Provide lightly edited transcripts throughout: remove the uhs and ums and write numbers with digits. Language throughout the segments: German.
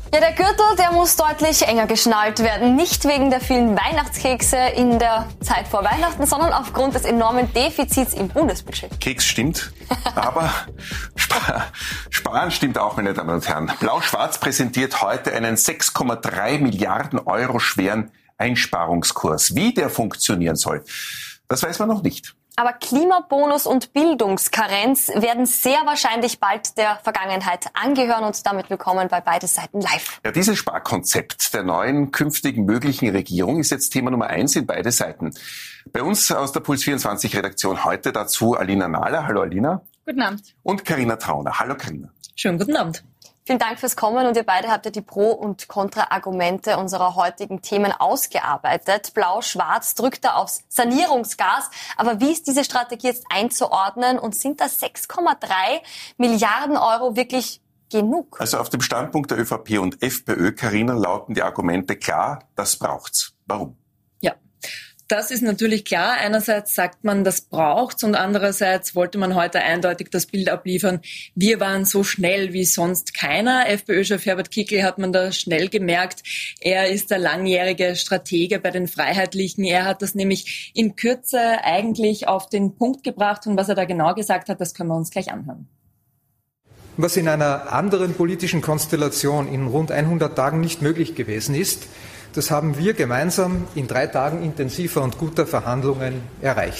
Ja, der Gürtel, der muss deutlich enger geschnallt werden. Nicht wegen der vielen Weihnachtskekse in der Zeit vor Weihnachten, sondern aufgrund des enormen Defizits im Bundesbudget. Keks stimmt, aber Sparen stimmt auch, meine Damen und Herren. Blau-Schwarz präsentiert heute einen 6,3 Milliarden Euro schweren Einsparungskurs. Wie der funktionieren soll, das weiß man noch nicht. Aber Klimabonus und Bildungskarenz werden sehr wahrscheinlich bald der Vergangenheit angehören und damit willkommen bei Beide Seiten live. Ja, dieses Sparkonzept der neuen künftigen möglichen Regierung ist jetzt Thema Nummer 1 in Beide Seiten. Bei uns aus der Puls24-Redaktion heute dazu Alina Nahler. Hallo Alina. Guten Abend. Und Carina Trauner. Hallo Carina. Schönen guten Abend. Vielen Dank fürs Kommen und ihr beide habt ja die Pro- und Kontra-Argumente unserer heutigen Themen ausgearbeitet. Blau-Schwarz drückt da aufs Sanierungsgas. Aber wie ist diese Strategie jetzt einzuordnen und sind das 6,3 Milliarden Euro wirklich genug? Also auf dem Standpunkt der ÖVP und FPÖ, Carina, lauten die Argumente klar, das braucht's. Warum? Ja. Das ist natürlich klar. Einerseits sagt man, das braucht's und andererseits wollte man heute eindeutig das Bild abliefern. Wir waren so schnell wie sonst keiner. FPÖ-Chef Herbert Kickl hat man da schnell gemerkt. Er ist der langjährige Stratege bei den Freiheitlichen. Er hat das nämlich in Kürze eigentlich auf den Punkt gebracht und was er da genau gesagt hat, das können wir uns gleich anhören. Was in einer anderen politischen Konstellation in rund 100 Tagen nicht möglich gewesen ist, das haben wir gemeinsam in 3 Tagen intensiver und guter Verhandlungen erreicht.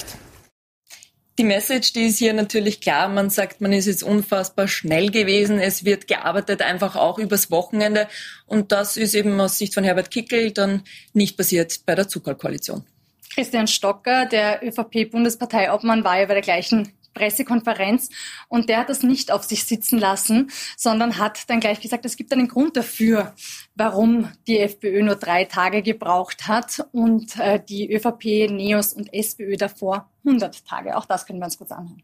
Die Message, die ist hier natürlich klar. Man sagt, man ist jetzt unfassbar schnell gewesen. Es wird gearbeitet, einfach auch übers Wochenende. Und das ist eben aus Sicht von Herbert Kickl dann nicht passiert bei der Zuckerkoalition. Christian Stocker, der ÖVP-Bundesparteiobmann, war ja bei der gleichen Pressekonferenz und der hat das nicht auf sich sitzen lassen, sondern hat dann gleich gesagt, es gibt einen Grund dafür, warum die FPÖ nur 3 Tage gebraucht hat und die ÖVP, NEOS und SPÖ davor 100 Tage. Auch das können wir uns kurz anhören.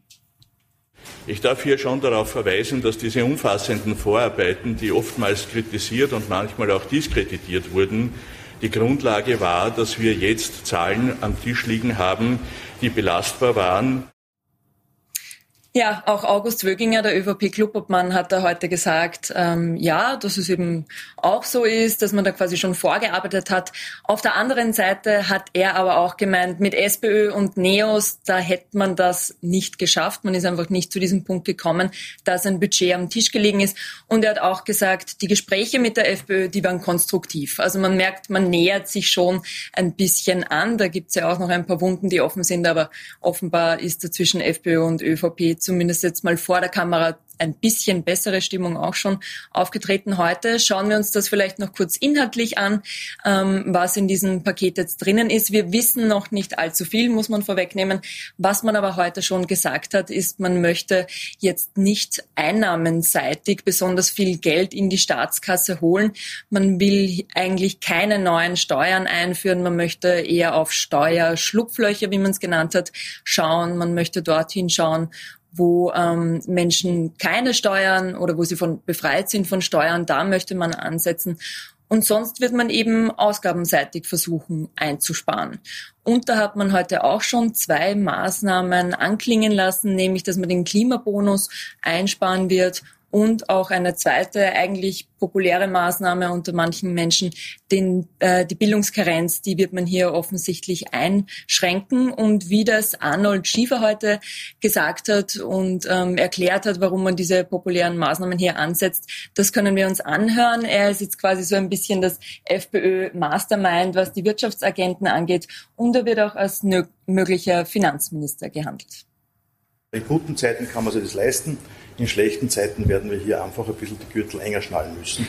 Ich darf hier schon darauf verweisen, dass diese umfassenden Vorarbeiten, die oftmals kritisiert und manchmal auch diskreditiert wurden, die Grundlage war, dass wir jetzt Zahlen am Tisch liegen haben, die belastbar waren. Ja, auch August Wöginger, der ÖVP-Clubobmann, hat da heute gesagt, ja, dass es eben auch so ist, dass man da quasi schon vorgearbeitet hat. Auf der anderen Seite hat er aber auch gemeint, mit SPÖ und NEOS, da hätte man das nicht geschafft. Man ist einfach nicht zu diesem Punkt gekommen, dass ein Budget am Tisch gelegen ist. Und er hat auch gesagt, die Gespräche mit der FPÖ, die waren konstruktiv. Also man merkt, man nähert sich schon ein bisschen an. Da gibt's ja auch noch ein paar Wunden, die offen sind, aber offenbar ist da zwischen FPÖ und ÖVP zumindest jetzt mal vor der Kamera ein bisschen bessere Stimmung auch schon aufgetreten heute. Schauen wir uns das vielleicht noch kurz inhaltlich an, was in diesem Paket jetzt drinnen ist. Wir wissen noch nicht allzu viel, muss man vorwegnehmen. Was man aber heute schon gesagt hat, ist, man möchte jetzt nicht einnahmenseitig besonders viel Geld in die Staatskasse holen. Man will eigentlich keine neuen Steuern einführen. Man möchte eher auf Steuerschlupflöcher, wie man es genannt hat, schauen. Man möchte dorthin schauen, wo Menschen keine Steuern oder wo sie befreit sind von Steuern, da möchte man ansetzen. Und sonst wird man eben ausgabenseitig versuchen einzusparen. Und da hat man heute auch schon 2 Maßnahmen anklingen lassen, nämlich, dass man den Klimabonus einsparen wird und auch eine zweite, eigentlich populäre Maßnahme unter manchen Menschen, die Bildungskarenz, die wird man hier offensichtlich einschränken. Und wie das Arnold Schiefer heute gesagt hat und erklärt hat, warum man diese populären Maßnahmen hier ansetzt, das können wir uns anhören. Er ist jetzt quasi so ein bisschen das FPÖ-Mastermind, was die Wirtschaftsagenten angeht. Und er wird auch als möglicher Finanzminister gehandelt. In guten Zeiten kann man sich das leisten. In schlechten Zeiten werden wir hier einfach ein bisschen die Gürtel enger schnallen müssen.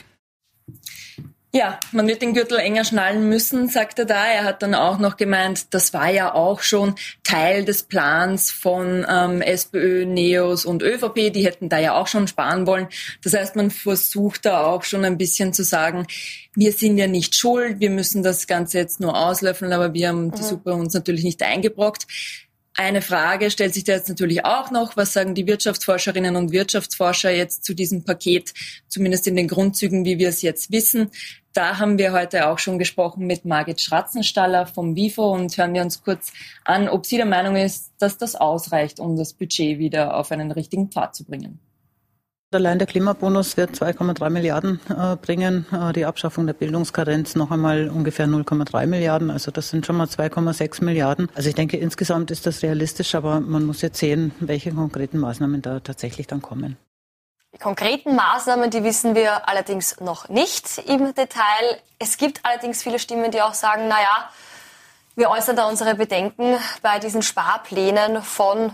Ja, man wird den Gürtel enger schnallen müssen, sagt er da. Er hat dann auch noch gemeint, das war ja auch schon Teil des Plans von SPÖ, NEOS und ÖVP. Die hätten da ja auch schon sparen wollen. Das heißt, man versucht da auch schon ein bisschen zu sagen, wir sind ja nicht schuld, wir müssen das Ganze jetzt nur auslöffeln, aber wir haben die Suppe uns natürlich nicht eingebrockt. Eine Frage stellt sich da jetzt natürlich auch noch. Was sagen die Wirtschaftsforscherinnen und Wirtschaftsforscher jetzt zu diesem Paket, zumindest in den Grundzügen, wie wir es jetzt wissen? Da haben wir heute auch schon gesprochen mit Margit Schratzenstaller vom WIFO und hören wir uns kurz an, ob sie der Meinung ist, dass das ausreicht, um das Budget wieder auf einen richtigen Pfad zu bringen. Allein der Klimabonus wird 2,3 Milliarden bringen, die Abschaffung der Bildungskarenz noch einmal ungefähr 0,3 Milliarden, also das sind schon mal 2,6 Milliarden. Also ich denke, insgesamt ist das realistisch, aber man muss jetzt sehen, welche konkreten Maßnahmen da tatsächlich dann kommen. Die konkreten Maßnahmen, die wissen wir allerdings noch nicht im Detail. Es gibt allerdings viele Stimmen, die auch sagen, naja, wir äußern da unsere Bedenken bei diesen Sparplänen von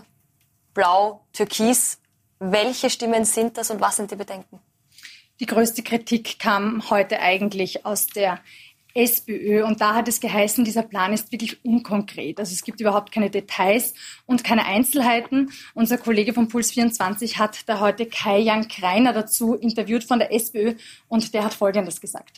Blau-Türkis. Welche Stimmen sind das und was sind die Bedenken? Die größte Kritik kam heute eigentlich aus der SPÖ und da hat es geheißen, dieser Plan ist wirklich unkonkret. Also es gibt überhaupt keine Details und keine Einzelheiten. Unser Kollege von Puls 24 hat da heute Kai-Jan Kreiner dazu interviewt von der SPÖ und der hat Folgendes gesagt.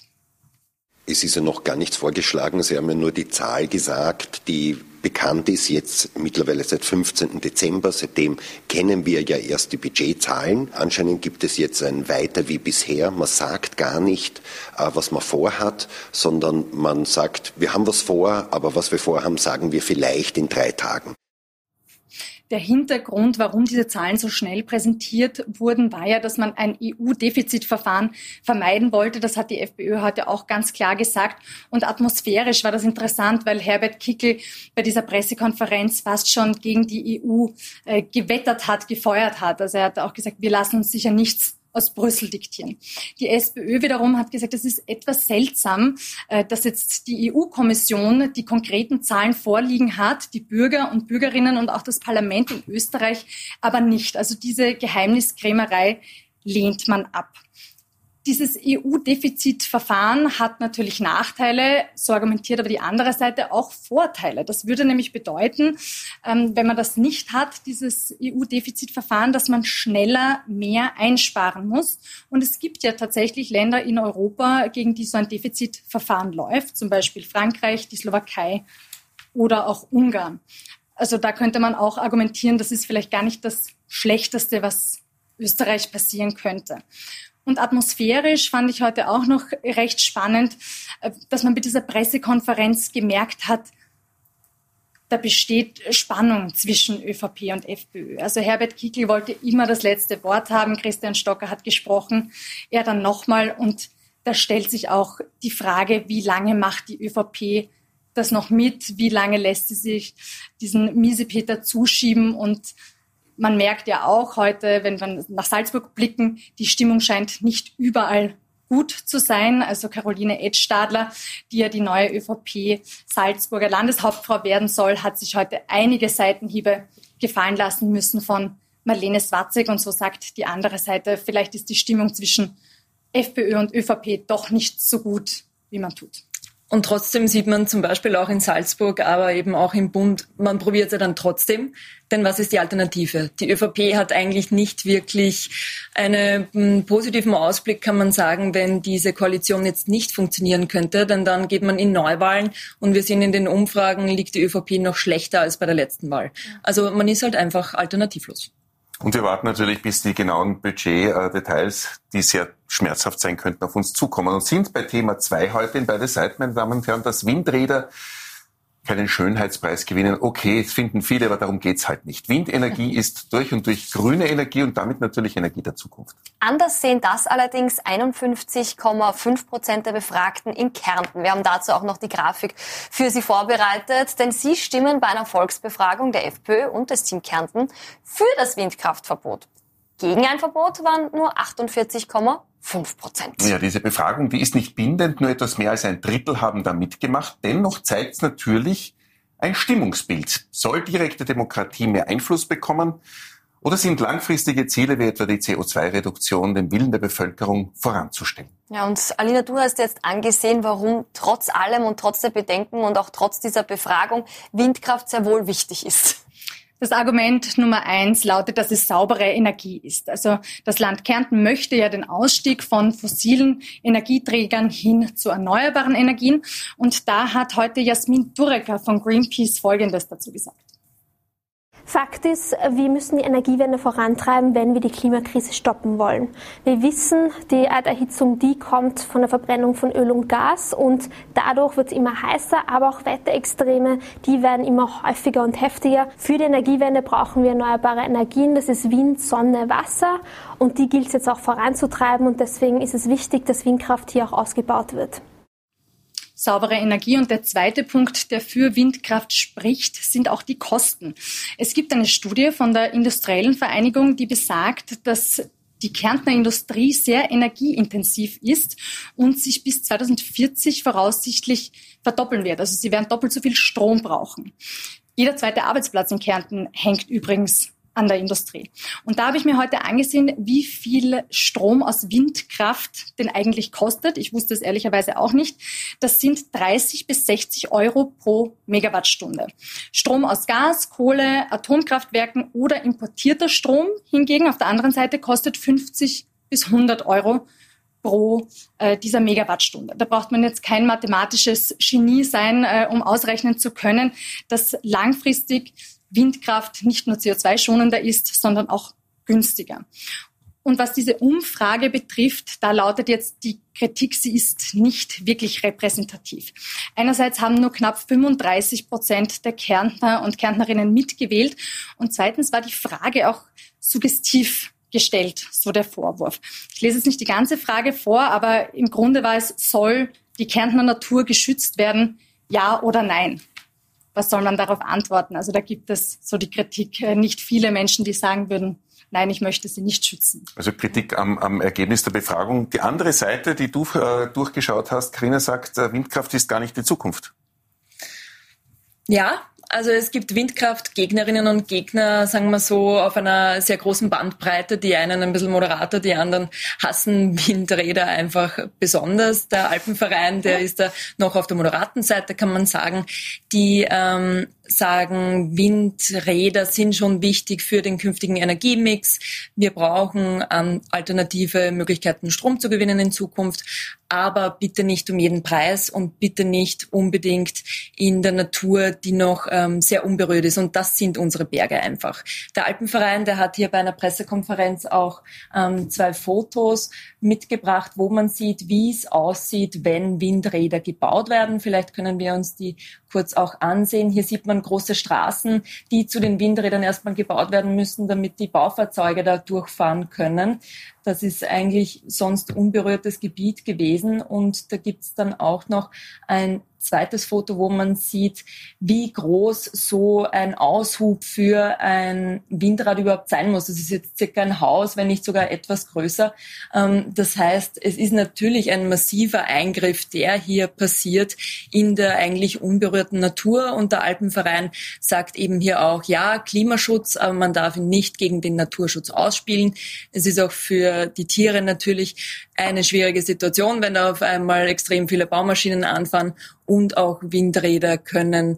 Es ist ja noch gar nichts vorgeschlagen. Sie haben ja nur die Zahl gesagt, die bekannt ist jetzt mittlerweile seit 15. Dezember. Seitdem kennen wir ja erst die Budgetzahlen. Anscheinend gibt es jetzt ein Weiter wie bisher. Man sagt gar nicht, was man vorhat, sondern man sagt, wir haben was vor, aber was wir vorhaben, sagen wir vielleicht in 3 Tagen. Der Hintergrund, warum diese Zahlen so schnell präsentiert wurden, war ja, dass man ein EU-Defizitverfahren vermeiden wollte. Das hat die FPÖ heute auch ganz klar gesagt. Und atmosphärisch war das interessant, weil Herbert Kickl bei dieser Pressekonferenz fast schon gegen die EU gewettert hat, gefeuert hat. Also er hat auch gesagt, wir lassen uns sicher nichts aus Brüssel diktieren. Die SPÖ wiederum hat gesagt, es ist etwas seltsam, dass jetzt die EU-Kommission die konkreten Zahlen vorliegen hat, die Bürger und Bürgerinnen und auch das Parlament in Österreich aber nicht. Also diese Geheimniskrämerei lehnt man ab. Dieses EU-Defizitverfahren hat natürlich Nachteile, so argumentiert aber die andere Seite auch Vorteile. Das würde nämlich bedeuten, wenn man das nicht hat, dieses EU-Defizitverfahren, dass man schneller mehr einsparen muss. Und es gibt ja tatsächlich Länder in Europa, gegen die so ein Defizitverfahren läuft, zum Beispiel Frankreich, die Slowakei oder auch Ungarn. Also da könnte man auch argumentieren, das ist vielleicht gar nicht das Schlechteste, was Österreich passieren könnte. Und atmosphärisch fand ich heute auch noch recht spannend, dass man bei dieser Pressekonferenz gemerkt hat, da besteht Spannung zwischen ÖVP und FPÖ. Also Herbert Kickl wollte immer das letzte Wort haben, Christian Stocker hat gesprochen, er dann nochmal und da stellt sich auch die Frage, wie lange macht die ÖVP das noch mit, wie lange lässt sie sich diesen Miesepeter zuschieben und man merkt ja auch heute, wenn wir nach Salzburg blicken, die Stimmung scheint nicht überall gut zu sein. Also Caroline Edstadler, die ja die neue ÖVP-Salzburger Landeshauptfrau werden soll, hat sich heute einige Seitenhiebe gefallen lassen müssen von Marlene Swatzek. Und so sagt die andere Seite, vielleicht ist die Stimmung zwischen FPÖ und ÖVP doch nicht so gut, wie man tut. Und trotzdem sieht man zum Beispiel auch in Salzburg, aber eben auch im Bund, man probiert es ja dann trotzdem. Denn was ist die Alternative? Die ÖVP hat eigentlich nicht wirklich einen positiven Ausblick, kann man sagen, wenn diese Koalition jetzt nicht funktionieren könnte. Denn dann geht man in Neuwahlen und wir sehen in den Umfragen, liegt die ÖVP noch schlechter als bei der letzten Wahl. Also man ist halt einfach alternativlos. Und wir warten natürlich, bis die genauen Budgetdetails, die sehr schmerzhaft sein könnten, auf uns zukommen. Und sind bei Thema 2 heute in beide Seiten, meine Damen und Herren, dass Windräder keinen Schönheitspreis gewinnen. Okay, das finden viele, aber darum geht's halt nicht. Windenergie ist durch und durch grüne Energie und damit natürlich Energie der Zukunft. Anders sehen das allerdings 51,5% der Befragten in Kärnten. Wir haben dazu auch noch die Grafik für Sie vorbereitet, denn Sie stimmen bei einer Volksbefragung der FPÖ und des Team Kärnten für das Windkraftverbot. Gegen ein Verbot waren nur 48,5%. Ja, diese Befragung, die ist nicht bindend, nur etwas mehr als ein Drittel haben da mitgemacht. Dennoch zeigt es natürlich ein Stimmungsbild. Soll direkte Demokratie mehr Einfluss bekommen oder sind langfristige Ziele wie etwa die CO2-Reduktion dem Willen der Bevölkerung voranzustellen? Ja, und Alina, du hast jetzt angesehen, warum trotz allem und trotz der Bedenken und auch trotz dieser Befragung Windkraft sehr wohl wichtig ist. Das Argument Nummer 1 lautet, dass es saubere Energie ist. Also das Land Kärnten möchte ja den Ausstieg von fossilen Energieträgern hin zu erneuerbaren Energien. Und da hat heute Jasmin Durecker von Greenpeace Folgendes dazu gesagt. Fakt ist, wir müssen die Energiewende vorantreiben, wenn wir die Klimakrise stoppen wollen. Wir wissen, die Erderhitzung, die kommt von der Verbrennung von Öl und Gas und dadurch wird es immer heißer, aber auch Wetterextreme, die werden immer häufiger und heftiger. Für die Energiewende brauchen wir erneuerbare Energien, das ist Wind, Sonne, Wasser und die gilt es jetzt auch voranzutreiben und deswegen ist es wichtig, dass Windkraft hier auch ausgebaut wird. Saubere Energie. Und der zweite Punkt, der für Windkraft spricht, sind auch die Kosten. Es gibt eine Studie von der Industriellen Vereinigung, die besagt, dass die Kärntner Industrie sehr energieintensiv ist und sich bis 2040 voraussichtlich verdoppeln wird. Also sie werden doppelt so viel Strom brauchen. Jeder zweite Arbeitsplatz in Kärnten hängt übrigens an der Industrie. Und da habe ich mir heute angesehen, wie viel Strom aus Windkraft denn eigentlich kostet. Ich wusste es ehrlicherweise auch nicht. Das sind 30 bis 60 Euro pro Megawattstunde. Strom aus Gas, Kohle, Atomkraftwerken oder importierter Strom hingegen auf der anderen Seite kostet 50 bis 100 Euro pro dieser Megawattstunde. Da braucht man jetzt kein mathematisches Genie sein, um ausrechnen zu können, dass langfristig Windkraft nicht nur CO2-schonender ist, sondern auch günstiger. Und was diese Umfrage betrifft, da lautet jetzt die Kritik, sie ist nicht wirklich repräsentativ. Einerseits haben nur knapp 35% der Kärntner und Kärntnerinnen mitgewählt und zweitens war die Frage auch suggestiv gestellt, so der Vorwurf. Ich lese jetzt nicht die ganze Frage vor, aber im Grunde war es, soll die Kärntner Natur geschützt werden, ja oder nein? Was soll man darauf antworten? Also da gibt es so die Kritik, nicht viele Menschen, die sagen würden, nein, ich möchte sie nicht schützen. Also Kritik am Ergebnis der Befragung. Die andere Seite, die du durchgeschaut hast, Carina, sagt, Windkraft ist gar nicht die Zukunft. Ja, also es gibt Windkraftgegnerinnen und Gegner, sagen wir so, auf einer sehr großen Bandbreite. Die einen ein bisschen moderater, die anderen hassen Windräder einfach besonders. Der Alpenverein, der ist da noch auf der moderaten Seite, kann man sagen. Die sagen, Windräder sind schon wichtig für den künftigen Energiemix. Wir brauchen alternative Möglichkeiten, Strom zu gewinnen in Zukunft, aber bitte nicht um jeden Preis und bitte nicht unbedingt in der Natur, die noch sehr unberührt ist. Und das sind unsere Berge einfach. Der Alpenverein, der hat hier bei einer Pressekonferenz auch 2 Fotos mitgebracht, wo man sieht, wie es aussieht, wenn Windräder gebaut werden. Vielleicht können wir uns die kurz auch ansehen. Hier sieht man große Straßen, die zu den Windrädern erstmal gebaut werden müssen, damit die Baufahrzeuge da durchfahren können. Das ist eigentlich sonst unberührtes Gebiet gewesen. Und da gibt's dann auch noch ein zweites Foto, wo man sieht, wie groß so ein Aushub für ein Windrad überhaupt sein muss. Das ist jetzt circa ein Haus, wenn nicht sogar etwas größer. Das heißt, es ist natürlich ein massiver Eingriff, der hier passiert in der eigentlich unberührten Natur. Und der Alpenverein sagt eben hier auch, ja, Klimaschutz, aber man darf ihn nicht gegen den Naturschutz ausspielen. Es ist auch für die Tiere natürlich eine schwierige Situation, wenn da auf einmal extrem viele Baumaschinen anfahren. Und auch Windräder können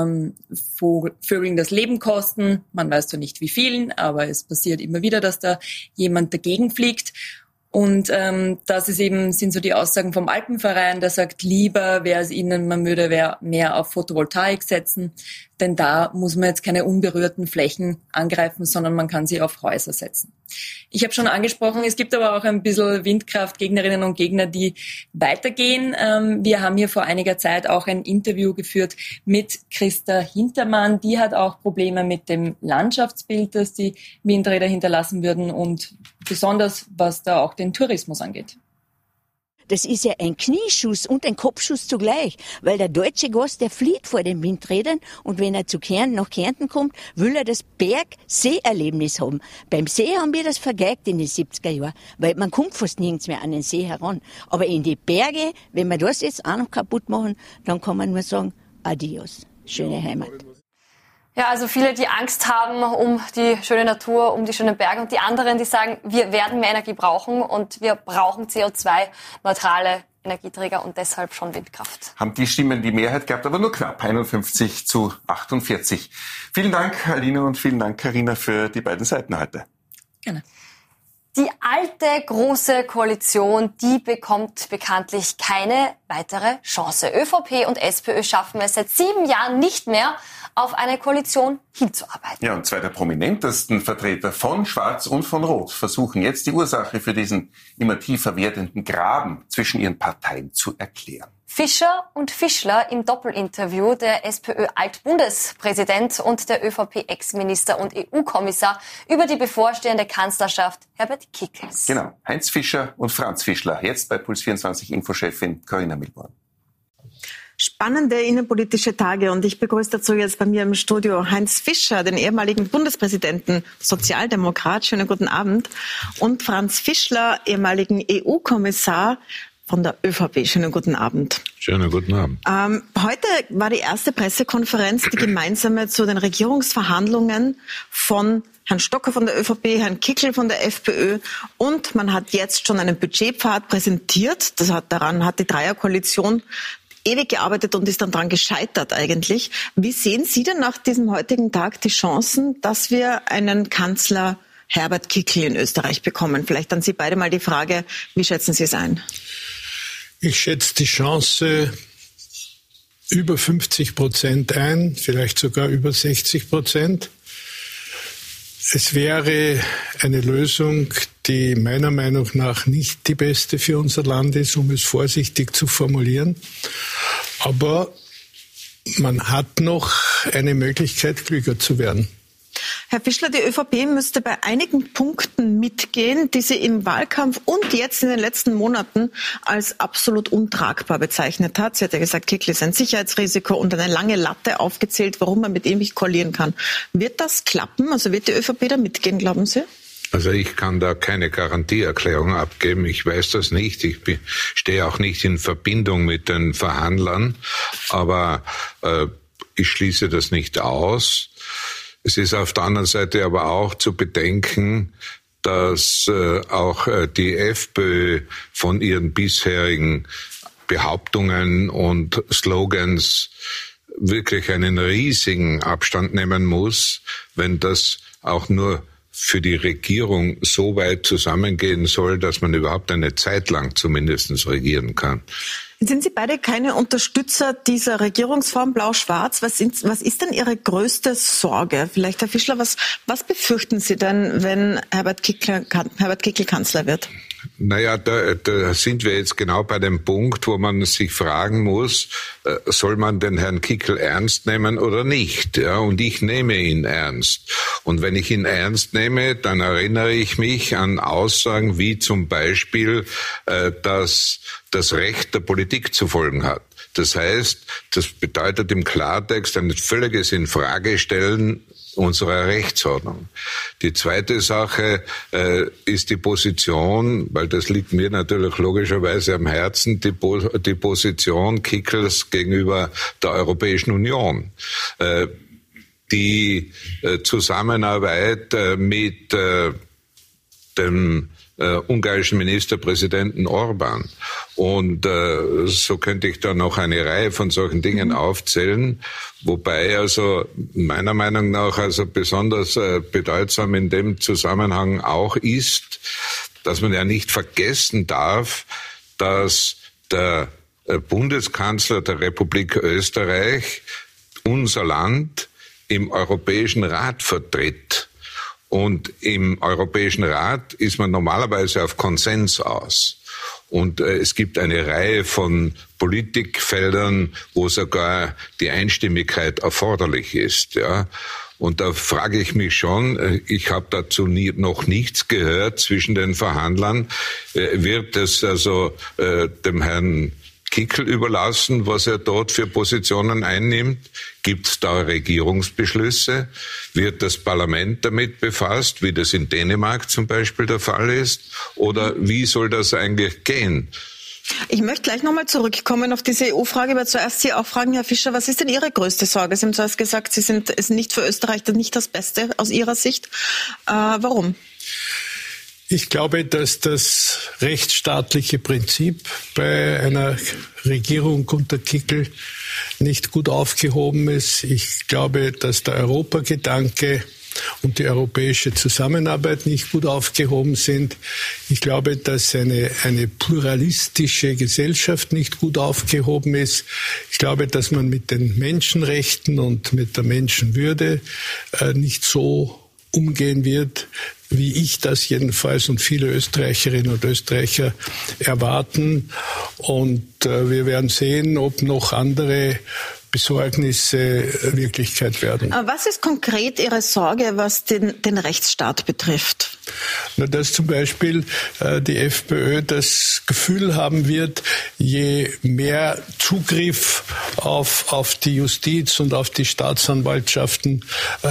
Vögeln das Leben kosten. Man weiß zwar nicht wie vielen, aber es passiert immer wieder, dass da jemand dagegen fliegt. Und das ist eben, sind so die Aussagen vom Alpenverein, der sagt, lieber wäre es ihnen, man würde mehr auf Photovoltaik setzen, denn da muss man jetzt keine unberührten Flächen angreifen, sondern man kann sie auf Häuser setzen. Ich habe schon angesprochen, es gibt aber auch ein bisschen Windkraftgegnerinnen und Gegner, die weitergehen. Wir haben hier vor einiger Zeit auch ein Interview geführt mit Christa Hintermann. Die hat auch Probleme mit dem Landschaftsbild, das die Windräder hinterlassen würden und besonders was da auch den Tourismus angeht. Das ist ja ein Knieschuss und ein Kopfschuss zugleich, weil der deutsche Gast, der flieht vor den Windrädern und wenn er nach Kärnten kommt, will er das Berg-See-Erlebnis haben. Beim See haben wir das vergeigt in den 70er Jahren, weil man kommt fast nirgends mehr an den See heran. Aber in die Berge, wenn wir das jetzt auch noch kaputt machen, dann kann man nur sagen, adios, schöne Heimat. Ja, also viele, die Angst haben um die schöne Natur, um die schönen Berge und die anderen, die sagen, wir werden mehr Energie brauchen und wir brauchen CO2-neutrale Energieträger und deshalb schon Windkraft. Haben die Stimmen die Mehrheit gehabt, aber nur knapp, 51-48. Vielen Dank, Alina, und vielen Dank, Carina, für die beiden Seiten heute. Gerne. Die alte große Koalition, die bekommt bekanntlich keine weitere Chance. ÖVP und SPÖ schaffen es seit 7 Jahren nicht mehr, auf eine Koalition hinzuarbeiten. Ja, und zwei der prominentesten Vertreter von Schwarz und von Rot versuchen jetzt die Ursache für diesen immer tiefer werdenden Graben zwischen ihren Parteien zu erklären. Fischer und Fischler im Doppelinterview, der SPÖ-Altbundespräsident und der ÖVP-Ex-Minister und EU-Kommissar über die bevorstehende Kanzlerschaft Herbert Kickls. Genau, Heinz Fischer und Franz Fischler, jetzt bei Puls24-Infochefin Corinna Milborn. Spannende innenpolitische Tage und ich begrüße dazu jetzt bei mir im Studio Heinz Fischer, den ehemaligen Bundespräsidenten, Sozialdemokrat, schönen guten Abend, und Franz Fischler, ehemaligen EU-Kommissar von der ÖVP. Schönen guten Abend. Schönen guten Abend. Heute war die erste Pressekonferenz, die gemeinsame zu den Regierungsverhandlungen von Herrn Stocker von der ÖVP, Herrn Kickl von der FPÖ, und man hat jetzt schon einen Budgetpfad präsentiert. Daran hat die Dreierkoalition ewig gearbeitet und ist dann dran gescheitert eigentlich. Wie sehen Sie denn nach diesem heutigen Tag die Chancen, dass wir einen Kanzler Herbert Kickl in Österreich bekommen? Vielleicht an Sie beide mal die Frage, wie schätzen Sie es ein? Ich schätze die Chance über 50% ein, vielleicht sogar über 60%. Es wäre eine Lösung, die meiner Meinung nach nicht die beste für unser Land ist, um es vorsichtig zu formulieren. Aber man hat noch eine Möglichkeit, klüger zu werden. Herr Fischler, die ÖVP müsste bei einigen Punkten mitgehen, die sie im Wahlkampf und jetzt in den letzten Monaten als absolut untragbar bezeichnet hat. Sie hat ja gesagt, Kickl ist ein Sicherheitsrisiko und eine lange Latte aufgezählt, warum man mit ihm nicht koalieren kann. Wird das klappen? Also wird die ÖVP da mitgehen, glauben Sie? Also ich kann da keine Garantieerklärung abgeben. Ich weiß das nicht. Ich stehe auch nicht in Verbindung mit den Verhandlern. Aber ich schließe das nicht aus. Es ist auf der anderen Seite aber auch zu bedenken, dass auch die FPÖ von ihren bisherigen Behauptungen und Slogans wirklich einen riesigen Abstand nehmen muss, wenn das auch nur für die Regierung so weit zusammengehen soll, dass man überhaupt eine Zeit lang zumindest regieren kann. Sind Sie beide keine Unterstützer dieser Regierungsform Blau-Schwarz? Was ist denn Ihre größte Sorge? Vielleicht, Herr Fischler, was befürchten Sie denn, wenn Herbert Kickl Kanzler wird? Naja, da sind wir jetzt genau bei dem Punkt, wo man sich fragen muss, soll man den Herrn Kickl ernst nehmen oder nicht? Ja, und ich nehme ihn ernst. Und wenn ich ihn ernst nehme, dann erinnere ich mich an Aussagen wie zum Beispiel, dass das Recht der Politik zu folgen hat. Das heißt, das bedeutet im Klartext ein völliges Infragestellen unserer Rechtsordnung. Die zweite Sache ist die Position, weil das liegt mir natürlich logischerweise am Herzen, die Position Kickls gegenüber der Europäischen Union. Die Zusammenarbeit mit dem ungarischen Ministerpräsidenten Orbán. Und so könnte ich da noch eine Reihe von solchen Dingen aufzählen, wobei also meiner Meinung nach also besonders bedeutsam in dem Zusammenhang auch ist, dass man ja nicht vergessen darf, dass der Bundeskanzler der Republik Österreich unser Land im Europäischen Rat vertritt. Und im Europäischen Rat ist man normalerweise auf Konsens aus. Und es gibt eine Reihe von Politikfeldern, wo sogar die Einstimmigkeit erforderlich ist. Ja. Und da frage ich mich schon, ich habe dazu noch nichts gehört zwischen den Verhandlern. Wird es also dem Herrn Kickl überlassen, was er dort für Positionen einnimmt? Gibt es da Regierungsbeschlüsse? Wird das Parlament damit befasst, wie das in Dänemark zum Beispiel der Fall ist? Oder wie soll das eigentlich gehen? Ich möchte gleich nochmal zurückkommen auf diese EU-Frage, aber zuerst Sie auch fragen, Herr Fischer, was ist denn Ihre größte Sorge? Sie haben zuerst gesagt, es ist nicht für Österreich nicht das Beste aus Ihrer Sicht. Warum? Ich glaube, dass das rechtsstaatliche Prinzip bei einer Regierung unter Kickl nicht gut aufgehoben ist. Ich glaube, dass der Europagedanke und die europäische Zusammenarbeit nicht gut aufgehoben sind. Ich glaube, dass eine pluralistische Gesellschaft nicht gut aufgehoben ist. Ich glaube, dass man mit den Menschenrechten und mit der Menschenwürde nicht so umgehen wird, wie ich das jedenfalls und viele Österreicherinnen und Österreicher erwarten. Und wir werden sehen, ob noch andere Besorgnisse Wirklichkeit werden. Aber was ist konkret Ihre Sorge, was den Rechtsstaat betrifft? Na, dass zum Beispiel die FPÖ das Gefühl haben wird, je mehr Zugriff auf die Justiz und auf die Staatsanwaltschaften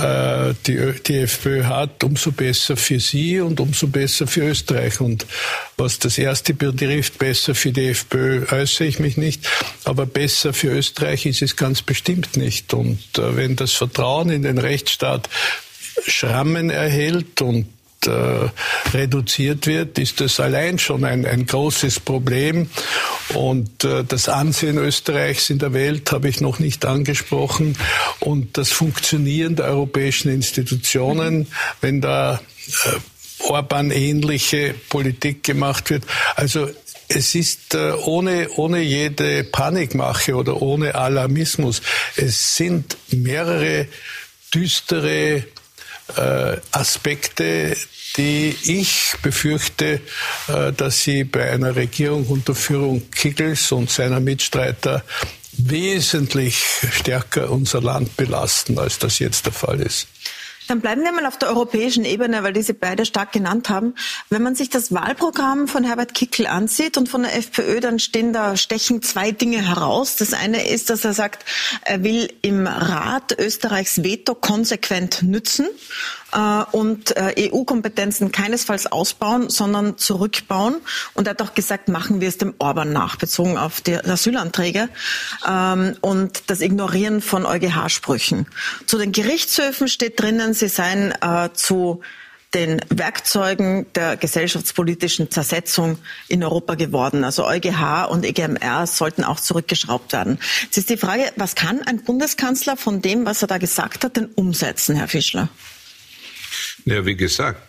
die FPÖ hat, umso besser für sie und umso besser für Österreich. Und was das Erste betrifft, besser für die FPÖ äußere ich mich nicht, aber besser für Österreich ist es ganz bestimmt nicht. Und wenn das Vertrauen in den Rechtsstaat Schrammen erhält und reduziert wird, ist das allein schon ein großes Problem. Und das Ansehen Österreichs in der Welt habe ich noch nicht angesprochen. Und das Funktionieren der europäischen Institutionen, wenn da Orban-ähnliche Politik gemacht wird. Also es ist ohne jede Panikmache oder ohne Alarmismus. Es sind mehrere düstere Aspekte, die ich befürchte, dass sie bei einer Regierung unter Führung Kickels und seiner Mitstreiter wesentlich stärker unser Land belasten, als das jetzt der Fall ist. Dann bleiben wir mal auf der europäischen Ebene, weil die Sie beide stark genannt haben. Wenn man sich das Wahlprogramm von Herbert Kickl ansieht und von der FPÖ, dann stechen zwei Dinge heraus. Das eine ist, dass er sagt, er will im Rat Österreichs Veto konsequent nützen und EU-Kompetenzen keinesfalls ausbauen, sondern zurückbauen. Und er hat auch gesagt, machen wir es dem Orban nach, bezogen auf die Asylanträge und das Ignorieren von EuGH-Sprüchen. Zu den Gerichtshöfen steht drinnen, sie seien zu den Werkzeugen der gesellschaftspolitischen Zersetzung in Europa geworden. Also EuGH und EGMR sollten auch zurückgeschraubt werden. Jetzt ist die Frage, was kann ein Bundeskanzler von dem, was er da gesagt hat, denn umsetzen, Herr Fischler? Ja, wie gesagt,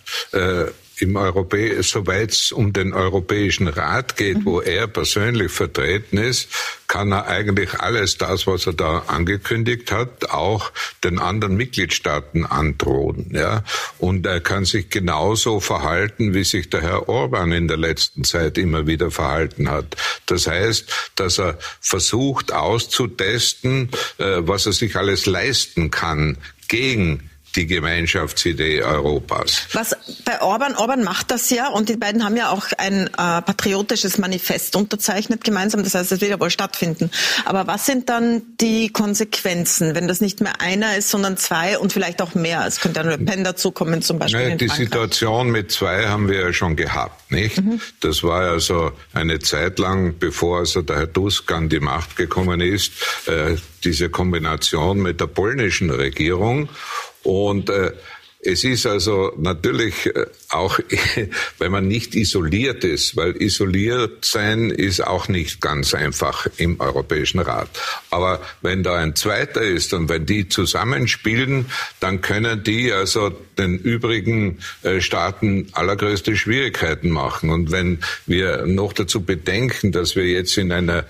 soweit es um den Europäischen Rat geht, wo er persönlich vertreten ist, kann er eigentlich alles das, was er da angekündigt hat, auch den anderen Mitgliedstaaten androhen. Ja? Und er kann sich genauso verhalten, wie sich der Herr Orban in der letzten Zeit immer wieder verhalten hat. Das heißt, dass er versucht auszutesten, was er sich alles leisten kann gegen die Gemeinschaftsidee Europas. Was bei Orban macht das ja, und die beiden haben ja auch ein patriotisches Manifest unterzeichnet gemeinsam, das heißt, es wird ja wohl stattfinden. Aber was sind dann die Konsequenzen, wenn das nicht mehr einer ist, sondern zwei und vielleicht auch mehr? Es könnte eine Le Pen dazukommen zum Beispiel. Naja, die Situation mit zwei haben wir ja schon gehabt, nicht? Das war ja so eine Zeit lang, bevor also der Herr Tusk an die Macht gekommen ist, diese Kombination mit der polnischen Regierung. Und es ist also natürlich auch, wenn man nicht isoliert ist, weil isoliert sein ist auch nicht ganz einfach im Europäischen Rat. Aber wenn da ein zweiter ist und wenn die zusammenspielen, dann können die also den übrigen Staaten allergrößte Schwierigkeiten machen. Und wenn wir noch dazu bedenken, dass wir jetzt in eine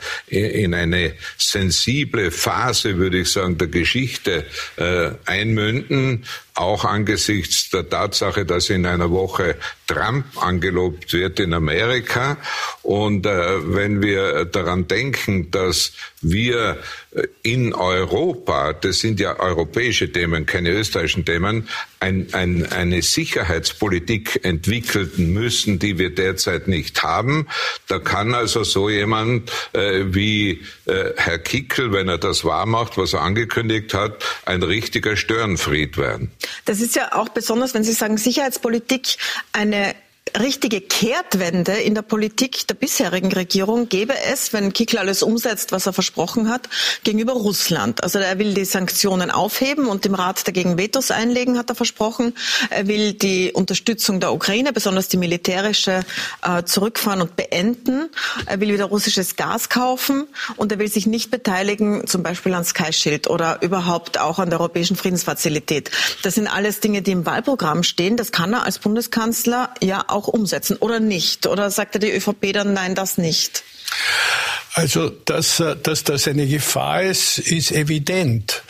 sensible Phase, würde ich sagen, der Geschichte einmünden, auch angesichts der Tatsache, dass in einer Woche Trump angelobt wird in Amerika. Und wenn wir daran denken, dass wir in Europa, das sind ja europäische Themen, keine österreichischen Themen, eine Sicherheitspolitik entwickeln müssen, die wir derzeit nicht haben. Da kann also so jemand wie Herr Kickl, wenn er das wahrmacht, was er angekündigt hat, ein richtiger Störenfried werden. Das ist ja auch besonders, wenn Sie sagen Sicherheitspolitik, eine richtige Kehrtwende in der Politik der bisherigen Regierung gäbe es, wenn Kickl alles umsetzt, was er versprochen hat, gegenüber Russland. Also er will die Sanktionen aufheben und dem Rat dagegen Vetos einlegen, hat er versprochen. Er will die Unterstützung der Ukraine, besonders die militärische, zurückfahren und beenden. Er will wieder russisches Gas kaufen und er will sich nicht beteiligen, zum Beispiel an Sky Shield oder überhaupt auch an der Europäischen Friedensfazilität. Das sind alles Dinge, die im Wahlprogramm stehen. Das kann er als Bundeskanzler ja auch umsetzen oder nicht? Oder sagt er die ÖVP dann, nein, das nicht? Also, dass das eine Gefahr ist evident.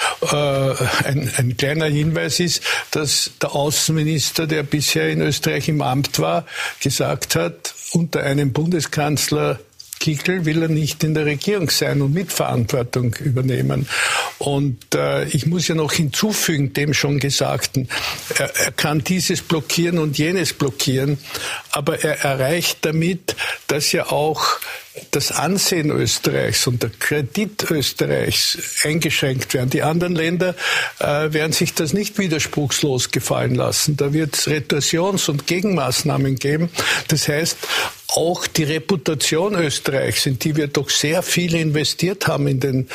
Ein kleiner Hinweis ist, dass der Außenminister, der bisher in Österreich im Amt war, gesagt hat, unter einem Bundeskanzler Kickl will er nicht in der Regierung sein und Mitverantwortung übernehmen. Und ich muss ja noch hinzufügen, dem schon Gesagten, er kann dieses blockieren und jenes blockieren, aber er erreicht damit, dass ja auch das Ansehen Österreichs und der Kredit Österreichs eingeschränkt werden. Die anderen Länder werden sich das nicht widerspruchslos gefallen lassen. Da wird es Retorsions- und Gegenmaßnahmen geben. Das heißt, auch die Reputation Österreichs, in die wir doch sehr viel investiert haben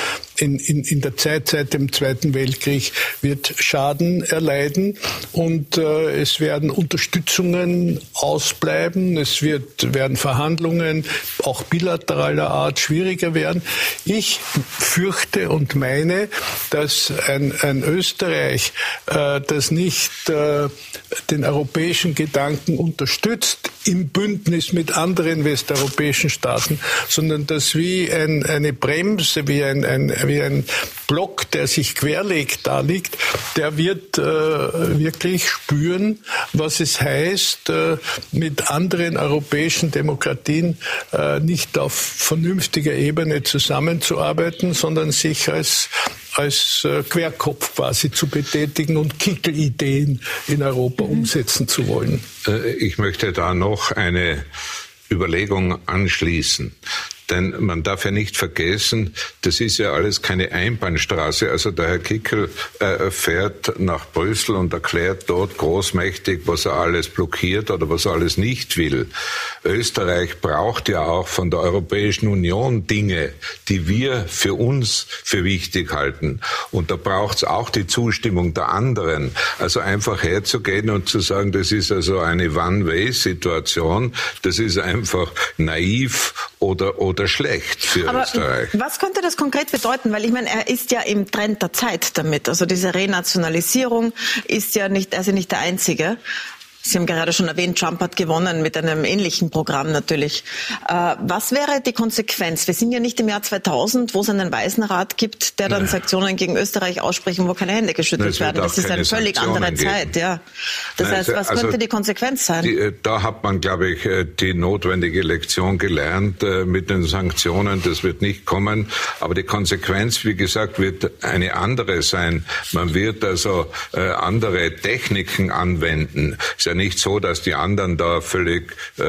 in der Zeit seit dem Zweiten Weltkrieg, wird Schaden erleiden und es werden Unterstützungen ausbleiben, werden Verhandlungen auch bilateraler Art schwieriger werden. Ich fürchte und meine, dass ein Österreich, das nicht den europäischen Gedanken unterstützt, im Bündnis mit anderen westeuropäischen Staaten, sondern das wie eine Bremse, wie ein Block, der sich querlegt, da liegt, der wird wirklich spüren, was es heißt, mit anderen europäischen Demokratien nicht auf vernünftiger Ebene zusammenzuarbeiten, sondern sich als Querkopf quasi zu betätigen und Kickl-Ideen in Europa umsetzen zu wollen. Ich möchte da noch eine Überlegung anschließen. Denn man darf ja nicht vergessen, das ist ja alles keine Einbahnstraße. Also der Herr Kickl fährt nach Brüssel und erklärt dort großmächtig, was er alles blockiert oder was er alles nicht will. Österreich braucht ja auch von der Europäischen Union Dinge, die wir für uns für wichtig halten. Und da braucht es auch die Zustimmung der anderen. Also einfach herzugehen und zu sagen, das ist also eine One-Way-Situation, das ist einfach naiv oder schlecht für Österreich. Was könnte das konkret bedeuten? Weil ich meine, er ist ja im Trend der Zeit damit. Also diese Renationalisierung ist ja nicht der Einzige. Sie haben gerade schon erwähnt, Trump hat gewonnen mit einem ähnlichen Programm natürlich. Was wäre die Konsequenz? Wir sind ja nicht im Jahr 2000, wo es einen Weißenrat gibt, der dann Sanktionen gegen Österreich ausspricht und wo keine Hände geschüttelt werden. Das ist eine völlig andere Zeit. Ja. Das heißt, was könnte die Konsequenz sein? Da hat man, glaube ich, die notwendige Lektion gelernt mit den Sanktionen. Das wird nicht kommen. Aber die Konsequenz, wie gesagt, wird eine andere sein. Man wird also andere Techniken anwenden. Es ist ja nicht so, dass die anderen da völlig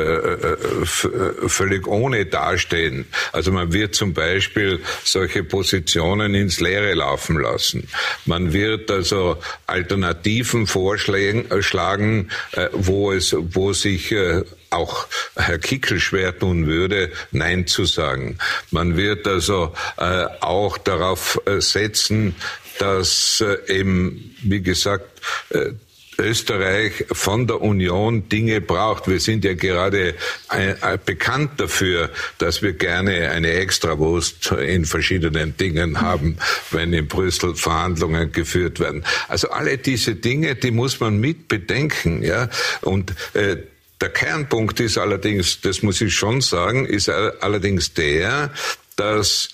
ohne dastehen. Also man wird zum Beispiel solche Positionen ins Leere laufen lassen. Man wird also Alternativen vorschlagen, wo sich auch Herr Kickl schwer tun würde, Nein zu sagen. Man wird also auch darauf setzen, dass eben, wie gesagt, Österreich von der Union Dinge braucht. Wir sind ja gerade bekannt dafür, dass wir gerne eine Extrawurst in verschiedenen Dingen haben, wenn in Brüssel Verhandlungen geführt werden. Also alle diese Dinge, die muss man mit bedenken, ja. Und der Kernpunkt ist allerdings, das muss ich schon sagen, ist allerdings der, dass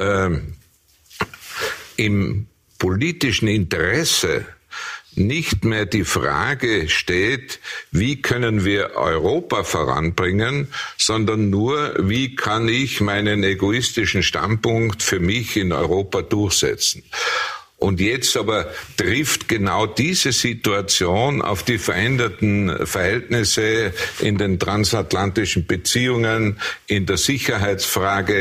im politischen Interesse nicht mehr die Frage steht, wie können wir Europa voranbringen, sondern nur, wie kann ich meinen egoistischen Standpunkt für mich in Europa durchsetzen. Und jetzt aber trifft genau diese Situation auf die veränderten Verhältnisse in den transatlantischen Beziehungen, in der Sicherheitsfrage,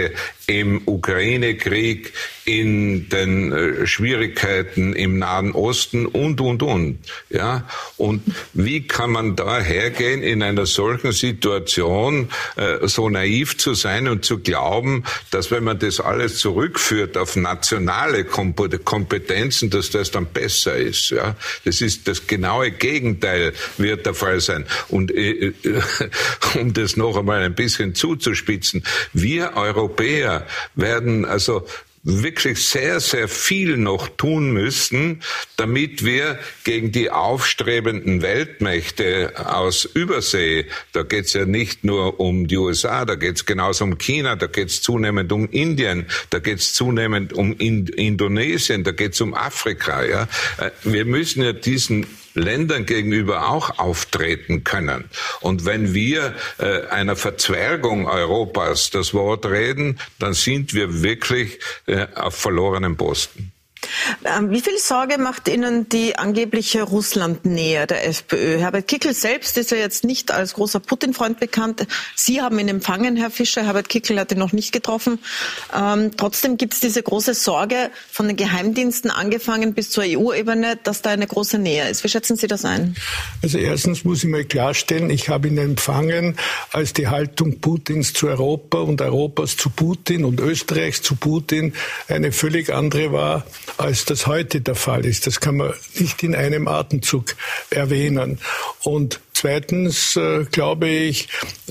im Ukraine-Krieg, in den Schwierigkeiten im Nahen Osten und. Ja? Und wie kann man da hergehen, in einer solchen Situation so naiv zu sein und zu glauben, dass wenn man das alles zurückführt auf nationale Kompetenzen, dass das dann besser ist. Ja? Das ist das genaue Gegenteil wird der Fall sein. Und um das noch einmal ein bisschen zuzuspitzen, wir Europäer werden also wirklich sehr, sehr viel noch tun müssen, damit wir gegen die aufstrebenden Weltmächte aus Übersee, da geht's ja nicht nur um die USA, da geht's genauso um China, da geht's zunehmend um Indien, da geht's zunehmend um Indonesien, da geht's um Afrika. Ja, wir müssen ja diesen Ländern gegenüber auch auftreten können. Und wenn wir einer Verzwergung Europas das Wort reden, dann sind wir wirklich auf verlorenem Posten. Wie viel Sorge macht Ihnen die angebliche Russland-Nähe der FPÖ? Herbert Kickl selbst ist ja jetzt nicht als großer Putin-Freund bekannt. Sie haben ihn empfangen, Herr Fischer. Herbert Kickl hat ihn noch nicht getroffen. Trotzdem gibt es diese große Sorge von den Geheimdiensten angefangen bis zur EU-Ebene, dass da eine große Nähe ist. Wie schätzen Sie das ein? Also erstens muss ich mal klarstellen, ich habe ihn empfangen, als die Haltung Putins zu Europa und Europas zu Putin und Österreichs zu Putin eine völlig andere war, als das heute der Fall ist. Das kann man nicht in einem Atemzug erwähnen. Und zweitens glaube ich,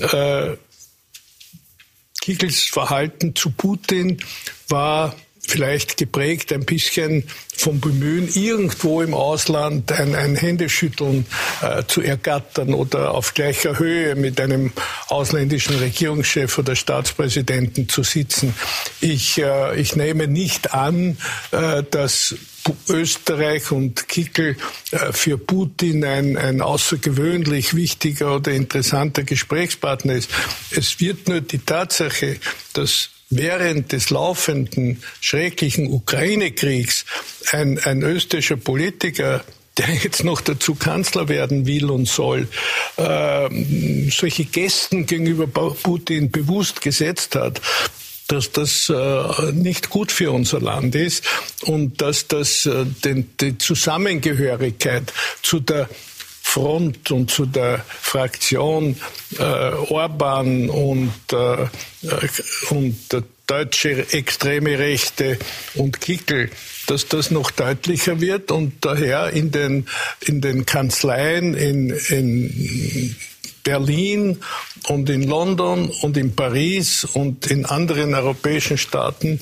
Kickls Verhalten zu Putin war vielleicht geprägt ein bisschen vom Bemühen, irgendwo im Ausland ein Händeschütteln zu ergattern oder auf gleicher Höhe mit einem ausländischen Regierungschef oder Staatspräsidenten zu sitzen. Ich nehme nicht an, dass Österreich und Kickl für Putin ein außergewöhnlich wichtiger oder interessanter Gesprächspartner ist. Es wird nur die Tatsache, dass während des laufenden schrecklichen Ukraine-Kriegs ein österreichischer Politiker, der jetzt noch dazu Kanzler werden will und soll, solche Gesten gegenüber Putin bewusst gesetzt hat, dass das nicht gut für unser Land ist und dass das die Zusammengehörigkeit zu der Front und zu der Fraktion Orban und der deutsche extreme Rechte und Kickl, dass das noch deutlicher wird und daher in den Kanzleien in Berlin und in London und in Paris und in anderen europäischen Staaten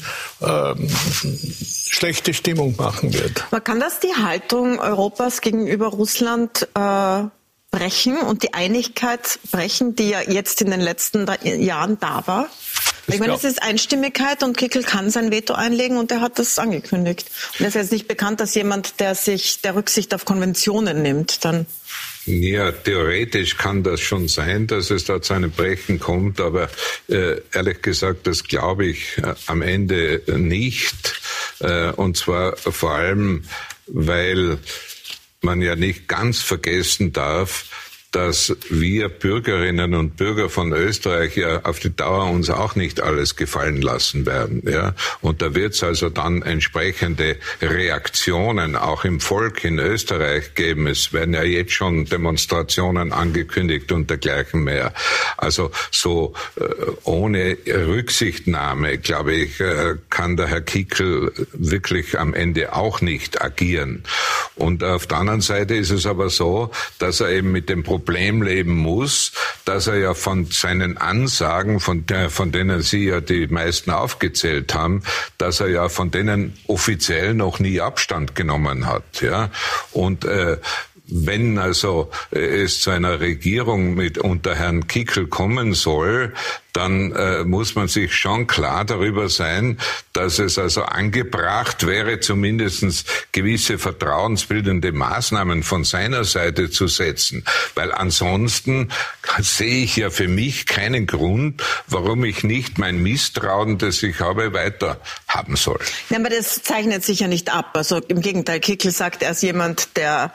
schlechte Stimmung machen wird. Man kann das die Haltung Europas gegenüber Russland brechen und die Einigkeit brechen, die ja jetzt in den letzten Jahren da war? Ich meine, es ist Einstimmigkeit und Kickl kann sein Veto einlegen und er hat das angekündigt. Und es ist jetzt nicht bekannt, dass jemand, der Rücksicht auf Konventionen nimmt, dann... Ja, theoretisch kann das schon sein, dass es da zu einem Brechen kommt, aber ehrlich gesagt, das glaube ich am Ende nicht. Und zwar vor allem, weil man ja nicht ganz vergessen darf, dass wir Bürgerinnen und Bürger von Österreich ja auf die Dauer uns auch nicht alles gefallen lassen werden. Ja? Und da wird es also dann entsprechende Reaktionen auch im Volk in Österreich geben. Es werden ja jetzt schon Demonstrationen angekündigt und dergleichen mehr. Also so ohne Rücksichtnahme, glaube ich, kann der Herr Kickl wirklich am Ende auch nicht agieren. Und auf der anderen Seite ist es aber so, dass er eben mit dem Problem leben muss, dass er ja von seinen Ansagen, von denen Sie ja die meisten aufgezählt haben, dass er ja von denen offiziell noch nie Abstand genommen hat. Ja? Und wenn also es zu einer Regierung unter Herrn Kickl kommen soll, dann muss man sich schon klar darüber sein, dass es also angebracht wäre, zumindest gewisse vertrauensbildende Maßnahmen von seiner Seite zu setzen. Weil ansonsten sehe ich ja für mich keinen Grund, warum ich nicht mein Misstrauen, das ich habe, weiter haben soll. Ja, aber das zeichnet sich ja nicht ab. Also im Gegenteil, Kickl sagt, er ist jemand, der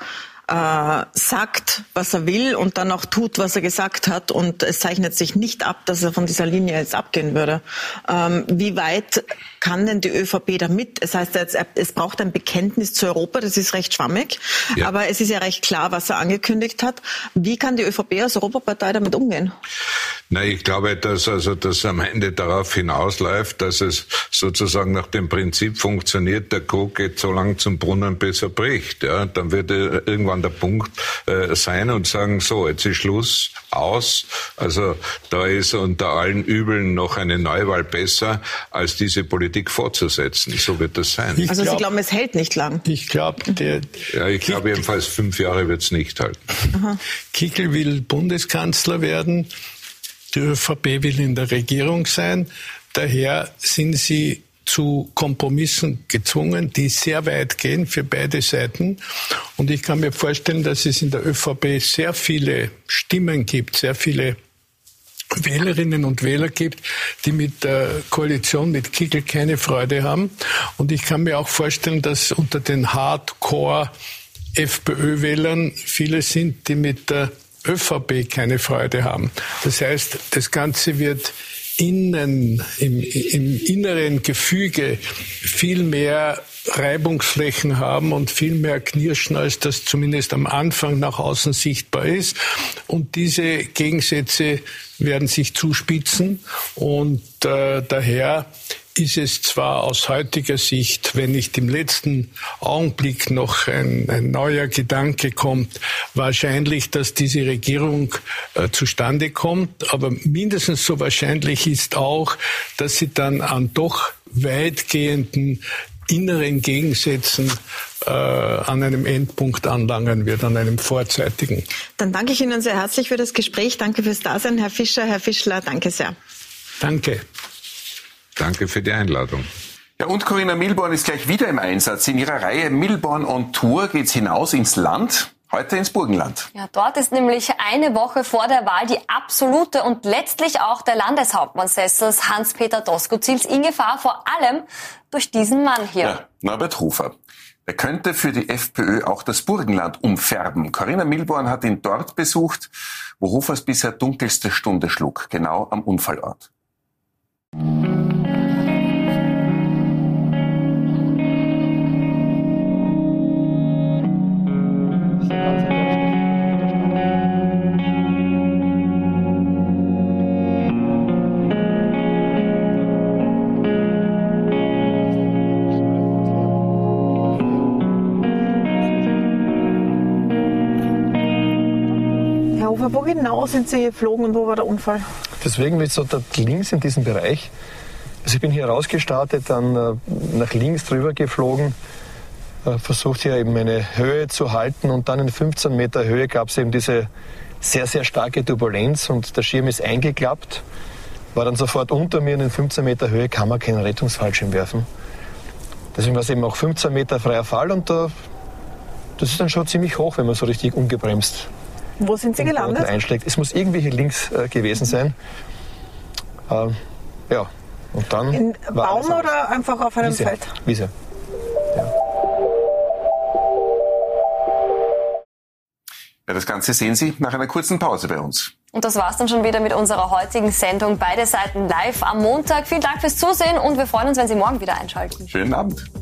sagt, was er will und dann auch tut, was er gesagt hat. Und es zeichnet sich nicht ab, dass er von dieser Linie jetzt abgehen würde. Wie weit kann denn die ÖVP damit? Es heißt jetzt, es braucht ein Bekenntnis zu Europa, das ist recht schwammig. Ja. Aber es ist ja recht klar, was er angekündigt hat. Wie kann die ÖVP als Europapartei damit umgehen? Na, ich glaube, dass das am Ende darauf hinausläuft, dass es sozusagen nach dem Prinzip funktioniert, der Krug geht so lang zum Brunnen, bis er bricht. Ja, dann wird irgendwann der Punkt sein und sagen, so, jetzt ist Schluss, aus. Also da ist unter allen Übeln noch eine Neuwahl besser, als diese Politik fortzusetzen. So wird das sein. Sie glauben, es hält nicht lang? Ich glaube, jedenfalls 5 Jahre wird es nicht halten. Aha. Kickl will Bundeskanzler werden. Die ÖVP will in der Regierung sein. Daher sind sie zu Kompromissen gezwungen, die sehr weit gehen für beide Seiten. Und ich kann mir vorstellen, dass es in der ÖVP sehr viele Stimmen gibt, sehr viele Wählerinnen und Wähler gibt, die mit der Koalition mit Kickl keine Freude haben. Und ich kann mir auch vorstellen, dass unter den Hardcore-FPÖ-Wählern viele sind, die mit der ÖVP keine Freude haben. Das heißt, das Ganze wird im inneren Gefüge viel mehr Reibungsflächen haben und viel mehr knirschen, als das zumindest am Anfang nach außen sichtbar ist. Und diese Gegensätze werden sich zuspitzen und daher ist es zwar aus heutiger Sicht, wenn nicht im letzten Augenblick noch ein neuer Gedanke kommt, wahrscheinlich, dass diese Regierung zustande kommt, aber mindestens so wahrscheinlich ist auch, dass sie dann an doch weitgehenden inneren Gegensätzen an einem Endpunkt anlangen wird, an einem vorzeitigen. Dann danke ich Ihnen sehr herzlich für das Gespräch. Danke fürs Dasein, Herr Fischer, Herr Fischler, danke sehr. Danke. Danke für die Einladung. Ja, und Corinna Milborn ist gleich wieder im Einsatz. In ihrer Reihe Milborn on Tour geht's hinaus ins Land, heute ins Burgenland. Ja, dort ist nämlich eine Woche vor der Wahl die absolute und letztlich auch der Landeshauptmannsessels Hans-Peter Doskozils in Gefahr, vor allem durch diesen Mann hier. Ja, Norbert Hofer. Er könnte für die FPÖ auch das Burgenland umfärben. Corinna Milborn hat ihn dort besucht, wo Hofers bisher dunkelste Stunde schlug, genau am Unfallort. Herr Hofer, wo genau sind Sie geflogen und wo war der Unfall? Deswegen wird so dort links in diesem Bereich. Also ich bin hier rausgestartet, dann nach links drüber geflogen, versucht hier eben eine Höhe zu halten und dann in 15 Meter Höhe gab es eben diese sehr, sehr starke Turbulenz und der Schirm ist eingeklappt, war dann sofort unter mir und in 15 Meter Höhe kann man keinen Rettungsfallschirm werfen. Deswegen war es eben auch 15 Meter freier Fall und das ist dann schon ziemlich hoch, wenn man so richtig ungebremst Wo sind Sie gelandet? Einschlägt. Es muss irgendwie hier links gewesen sein. Ja, und dann in Baum oder einfach auf einem Wiese. Feld? Wiese. Ja. Ja, das Ganze sehen Sie nach einer kurzen Pause bei uns. Und das war's dann schon wieder mit unserer heutigen Sendung Beide Seiten live am Montag. Vielen Dank fürs Zusehen und wir freuen uns, wenn Sie morgen wieder einschalten. Schönen Abend.